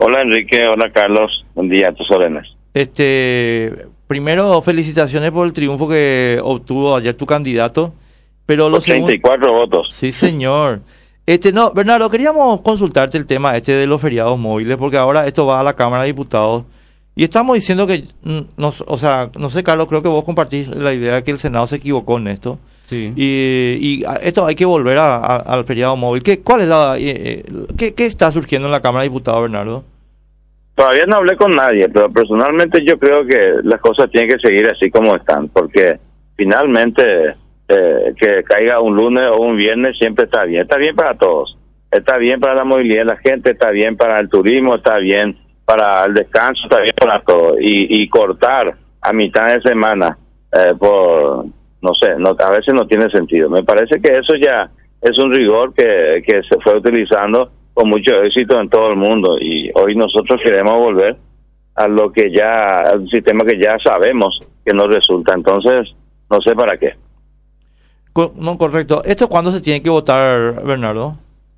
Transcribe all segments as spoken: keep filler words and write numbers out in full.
Hola Enrique, hola Carlos, buen día a tus órdenes. Este, primero, felicitaciones por el triunfo que obtuvo ayer tu candidato, pero los ochenta y cuatro votos. Sí, señor. Este, no, Bernardo, queríamos consultarte el tema este de los feriados móviles, porque ahora esto va a la Cámara de Diputados y estamos diciendo que, mm, nos, o sea, no sé, Carlos, creo que vos compartís la idea de que el Senado se equivocó en esto. Sí. Y, y a- esto hay que volver a- a- al feriado móvil. ¿Qué, cuál es la, eh, eh, qué, qué está surgiendo en la Cámara de Diputados, Bernardo? Todavía no hablé con nadie, pero personalmente yo creo que las cosas tienen que seguir así como están, porque finalmente eh, que caiga un lunes o un viernes siempre está bien. Está bien para todos. Está bien para la movilidad de la gente, está bien para el turismo, está bien para el descanso, está bien para todo. Y, y cortar a mitad de semana eh, por, no sé, no, a veces no tiene sentido. Me parece que eso ya es un rigor que, que se fue utilizando con mucho éxito en todo el mundo y hoy nosotros queremos volver a lo que ya, al sistema que ya sabemos que no resulta. Entonces, no sé para qué. Co- No, correcto. ¿Esto cuándo se tiene que votar, Bernardo?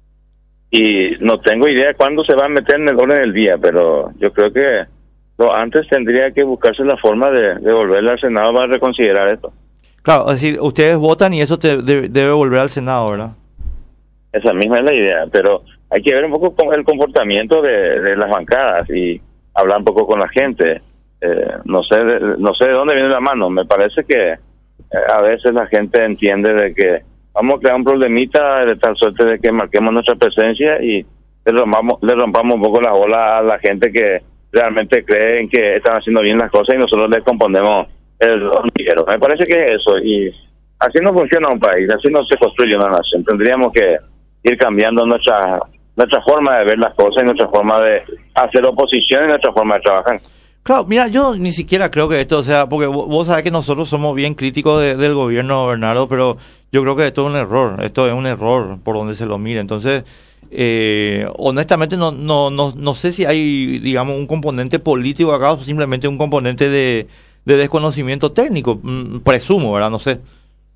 Y no tengo idea cuándo se va a meter en el orden del día, pero yo creo que lo antes tendría que buscarse la forma de, de volverle al Senado para reconsiderar esto. Claro, es decir, ustedes votan y eso te, de- debe volver al Senado, ¿verdad? Esa misma es la idea, pero hay que ver un poco con el comportamiento de, de las bancadas y hablar un poco con la gente. Eh, no sé de, no sé de dónde viene la mano. Me parece que eh, a veces la gente entiende de que vamos a crear un problemita de tal suerte de que marquemos nuestra presencia y le rompamos, le rompamos un poco la bola a la gente que realmente creen que están haciendo bien las cosas y nosotros les componemos el hormiguero. Me parece que es eso y así no funciona un país, así no se construye una nación. Tendríamos que ir cambiando nuestra nuestra forma de ver las cosas y nuestra forma de hacer oposición y nuestra forma de trabajar. Claro, mira, yo ni siquiera creo que esto, o sea, porque vo- vos sabés que nosotros somos bien críticos de- del gobierno, Bernardo, pero yo creo que esto es un error, esto es un error por donde se lo mire. Entonces, eh, honestamente no, no, no, no sé si hay, digamos, un componente político acá o simplemente un componente de, de desconocimiento técnico, mm, presumo, ¿verdad? No sé.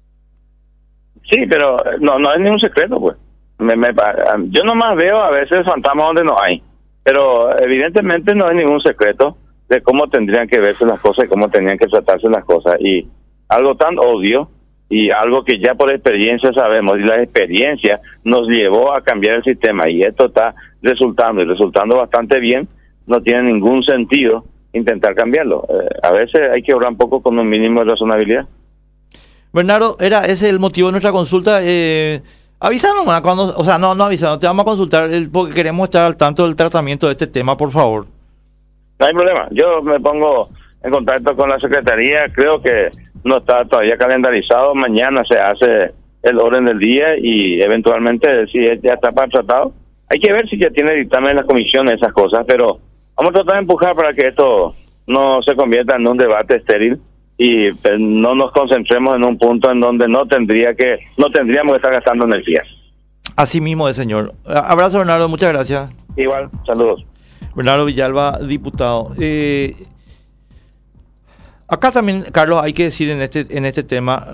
Sí, pero no no es ningún secreto, pues. Me, me, yo nomás veo a veces fantasmas donde no hay, pero evidentemente no es ningún secreto de cómo tendrían que verse las cosas y cómo tendrían que tratarse las cosas. Y algo tan obvio y algo que ya por experiencia sabemos, y la experiencia nos llevó a cambiar el sistema y esto está resultando y resultando bastante bien, no tiene ningún sentido intentar cambiarlo. Eh, a veces hay que obrar un poco con un mínimo de razonabilidad. Bernardo, era ese el motivo de nuestra consulta. Eh, avísanos, ¿verdad? Cuando, o sea, no, no avísanos, te vamos a consultar el- porque queremos estar al tanto del tratamiento de este tema, por favor. No hay problema. Yo me pongo en contacto con la Secretaría. Creo que no está todavía calendarizado. Mañana se hace el orden del día y eventualmente si ya está para tratado. Hay que ver si ya tiene dictamen en las comisiones, esas cosas, pero vamos a tratar de empujar para que esto no se convierta en un debate estéril y pues, no nos concentremos en un punto en donde no tendría que no tendríamos que estar gastando energía. Así mismo es, señor. A- Abrazo, Bernardo, muchas gracias. Igual, saludos. Bernardo Villalba, diputado. Eh, acá también, Carlos, hay que decir en este, en este tema,